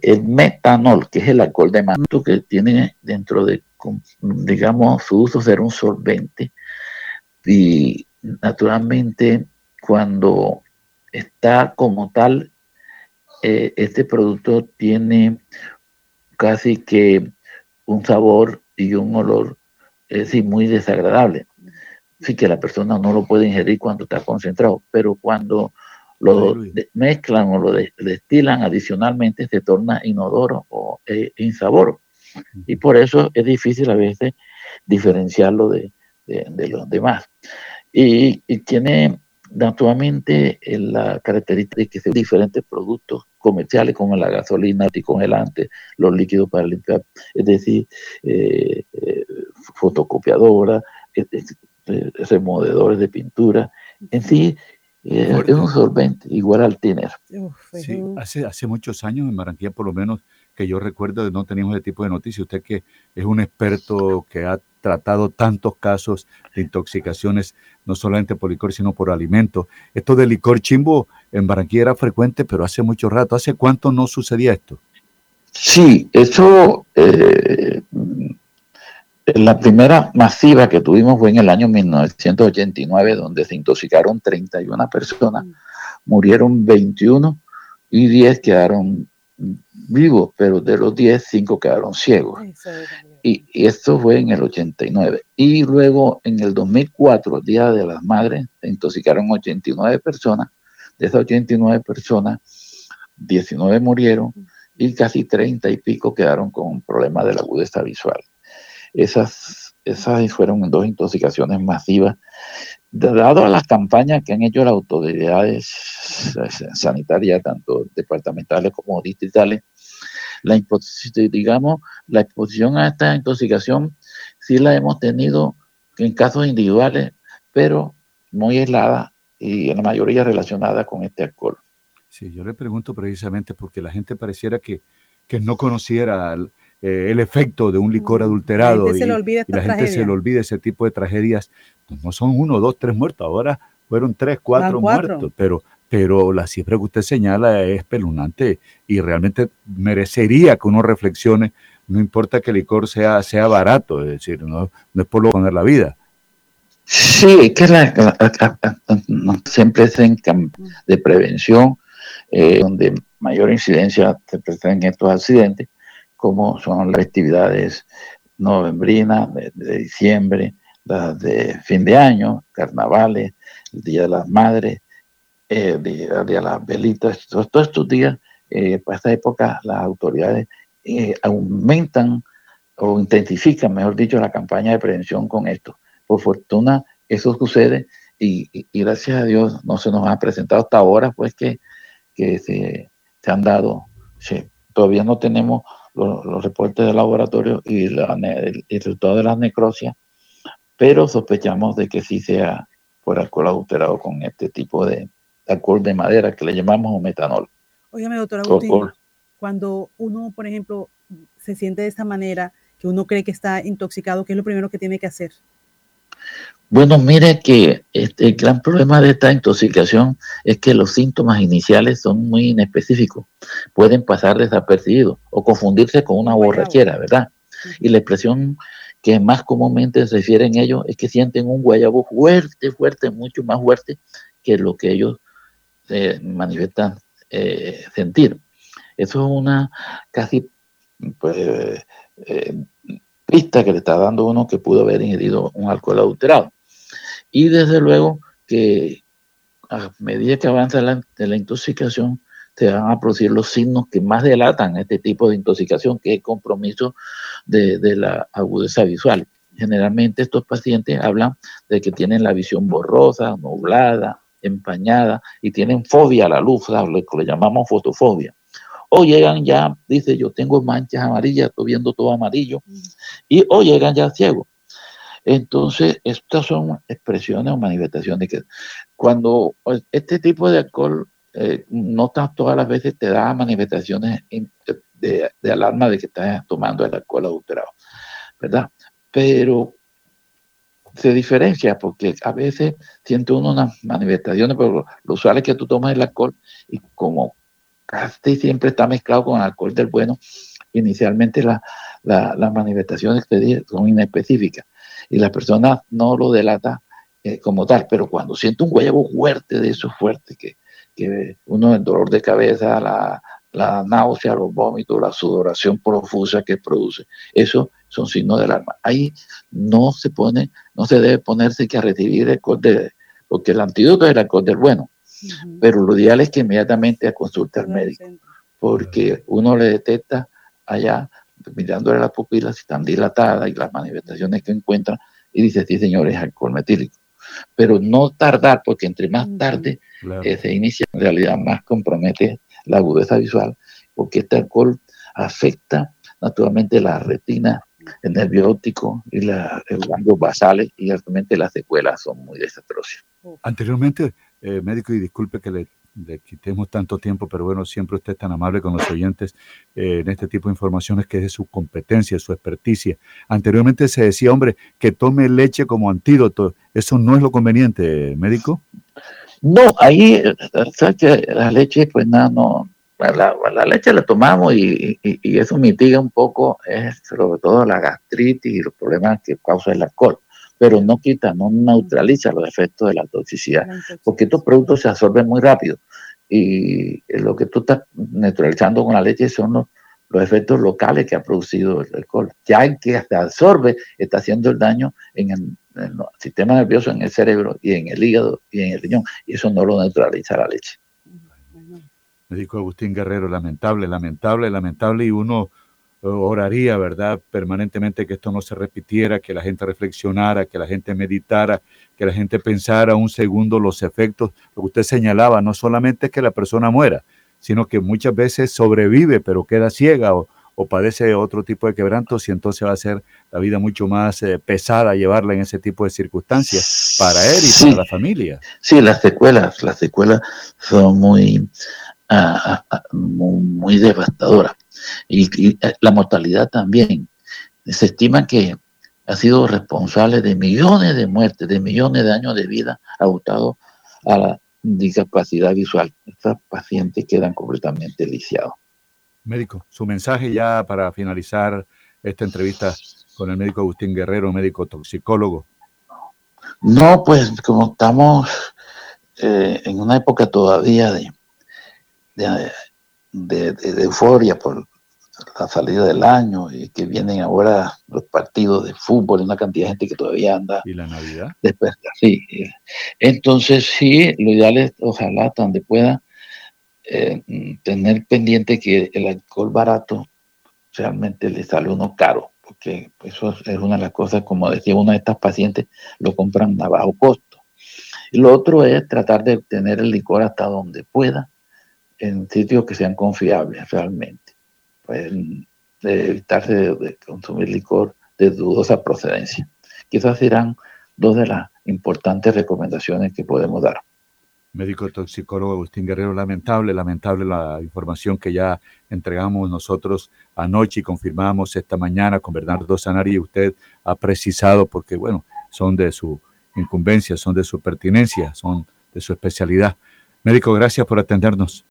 el metanol, que es el alcohol de manto que tiene dentro de, digamos, su uso ser un solvente. Y naturalmente, cuando está como tal, este producto tiene casi que un sabor y un olor sí, muy desagradable. Sí que la persona no lo puede ingerir cuando está concentrado, pero cuando lo mezclan o lo destilan adicionalmente se torna inodoro o insaboro. Y por eso es difícil a veces diferenciarlo de los demás. Y tiene naturalmente la característica de que se diferentes productos comerciales como la gasolina, anticongelante, los líquidos para limpiar, es decir, fotocopiadora, removedores de pintura, en sí es un solvente igual al tiner. Sí, hace muchos años en Barranquilla, por lo menos que yo recuerdo, no teníamos ese tipo de noticias. Usted que es un experto que ha tratado tantos casos de intoxicaciones, no solamente por licor, sino por alimentos. Esto del licor chimbo en Barranquilla era frecuente, pero hace mucho rato. ¿Hace cuánto no sucedía esto? Sí, eso, la primera masiva que tuvimos fue en el año 1989, donde se intoxicaron 31 personas, murieron 21 y 10 quedaron vivos, pero de los 10, 5 quedaron ciegos. Y esto fue en el 89. Y luego en el 2004, el Día de las Madres, se intoxicaron 89 personas. De esas 89 personas, 19 murieron y casi 30 y pico quedaron con problemas de la agudeza visual. Esas fueron 2 intoxicaciones masivas. Dado a las campañas que han hecho las autoridades sanitarias, tanto departamentales como distritales, la exposición a esta intoxicación sí la hemos tenido en casos individuales, pero muy aislada y en la mayoría relacionada con este alcohol. Sí, yo le pregunto precisamente porque la gente pareciera que no conociera el efecto de un licor adulterado y la gente se le olvida ese tipo de tragedias. Pues no son 1, 2, 3 muertos, ahora fueron 3, 4 muertos, pero la cifra que usted señala es espeluznante y realmente merecería que uno reflexione, no importa que el licor sea barato, es decir, no es por lo poner la vida. Sí, es que siempre es en de prevención, donde mayor incidencia se presentan estos accidentes, como son las festividades novembrinas, de diciembre, las de fin de año, carnavales, el Día de las Madres, el Día de las Velitas, todos estos días, para esta época, las autoridades aumentan o intensifican, mejor dicho, la campaña de prevención con esto. Por fortuna, eso sucede y gracias a Dios no se nos ha presentado hasta ahora, pues que se han dado. Sí, todavía no tenemos los reportes de laboratorio y el resultado de las necrosias, pero sospechamos de que sí sea por alcohol adulterado con este tipo de alcohol de madera que le llamamos metanol. Óigame, doctor Agustín, cuando uno, por ejemplo, se siente de esta manera, que uno cree que está intoxicado, ¿qué es lo primero que tiene que hacer? Bueno, mire que el gran problema de esta intoxicación es que los síntomas iniciales son muy inespecíficos, pueden pasar desapercibidos o confundirse con una borrachera, ¿verdad? Y la expresión que más comúnmente se refieren ellos es que sienten un guayabo fuerte, mucho más fuerte que lo que ellos manifiestan sentir. Eso es una casi pues, pista que le está dando uno que pudo haber ingerido un alcohol adulterado. Y desde luego que a medida que avanza la intoxicación, se van a producir los signos que más delatan este tipo de intoxicación, que es el compromiso de la agudeza visual. Generalmente estos pacientes hablan de que tienen la visión borrosa, nublada, empañada y tienen fobia a la luz, lo que le llamamos fotofobia. O llegan ya, dice, yo tengo manchas amarillas, estoy viendo todo amarillo, o llegan ya ciegos. Entonces, estas son expresiones o manifestaciones que cuando este tipo de alcohol no todas las veces te da manifestaciones de alarma de que estás tomando el alcohol adulterado, ¿verdad? Pero se diferencia porque a veces siente uno unas manifestaciones, pero lo usual es que tú tomas el alcohol y como casi siempre está mezclado con alcohol del bueno. Inicialmente las manifestaciones que dije son inespecíficas y la persona no lo delata como tal, pero cuando siente un guayabo fuerte de eso, fuerte, que uno, el dolor de cabeza, la náusea, los vómitos, la sudoración profusa que produce, eso son signos del alma. Ahí no se debe ponerse que a recibir alcohol porque el antídoto es el alcohol del bueno, pero lo ideal es que inmediatamente a consultar al médico, porque uno le detecta allá, mirándole las pupilas si están dilatadas y las manifestaciones que encuentran, y dice, sí señor, es alcohol metílico. Pero no tardar, porque entre más tarde se inicia, en realidad más compromete la agudeza visual, porque este alcohol afecta naturalmente la retina, el nervio óptico y los ganglios basales, y realmente las secuelas son muy desastrosas. Anteriormente, médico, y disculpe que le quitemos tanto tiempo, pero bueno, siempre usted es tan amable con los oyentes en este tipo de informaciones que es de su competencia, su experticia. Anteriormente se decía, hombre, que tome leche como antídoto. ¿Eso no es lo conveniente, médico? No, ahí, ¿sabes que la leche, pues nada, no, la leche la tomamos y eso mitiga un poco, sobre todo la gastritis y los problemas que causa el alcohol, pero no quita, no neutraliza los efectos de la toxicidad, porque estos productos se absorben muy rápido y lo que tú estás neutralizando con la leche son los efectos locales que ha producido el alcohol. Ya el que se absorbe está haciendo el daño en el sistema nervioso, en el cerebro y en el hígado y en el riñón, y eso no lo neutraliza la leche. Médico Agustín Guerrero, lamentable, y uno oraría, ¿verdad?, permanentemente que esto no se repitiera, que la gente reflexionara, que la gente meditara, que la gente pensara un segundo los efectos. Lo que usted señalaba, no solamente es que la persona muera, sino que muchas veces sobrevive, pero queda ciega o padece otro tipo de quebrantos, y entonces va a ser la vida mucho más pesada llevarla en ese tipo de circunstancias para él y para la familia. Sí, las secuelas son muy devastadoras. Y la mortalidad también. Se estima que ha sido responsable de millones de muertes, de millones de años de vida ajustados a la discapacidad visual. Estos pacientes quedan completamente lisiados. Médico, su mensaje ya para finalizar esta entrevista con el médico Agustín Guerrero, médico toxicólogo. No, pues como estamos en una época todavía de euforia por la salida del año y que vienen ahora los partidos de fútbol, una cantidad de gente que todavía anda. ¿Y la Navidad? Después, sí. Entonces sí, lo ideal es, ojalá, donde pueda, tener pendiente que el alcohol barato realmente le sale uno caro, porque eso es una de las cosas, como decía una de estas pacientes, lo compran a bajo costo. Y lo otro es tratar de obtener el licor hasta donde pueda, en sitios que sean confiables realmente. Pues, de evitarse de consumir licor de dudosa procedencia. Quizás serán dos de las importantes recomendaciones que podemos dar. Médico toxicólogo Agustín Guerrero, lamentable la información que ya entregamos nosotros anoche y confirmamos esta mañana con Bernardo Zanari, y usted ha precisado, porque bueno, son de su incumbencia, son de su pertinencia, son de su especialidad. Médico, gracias por atendernos.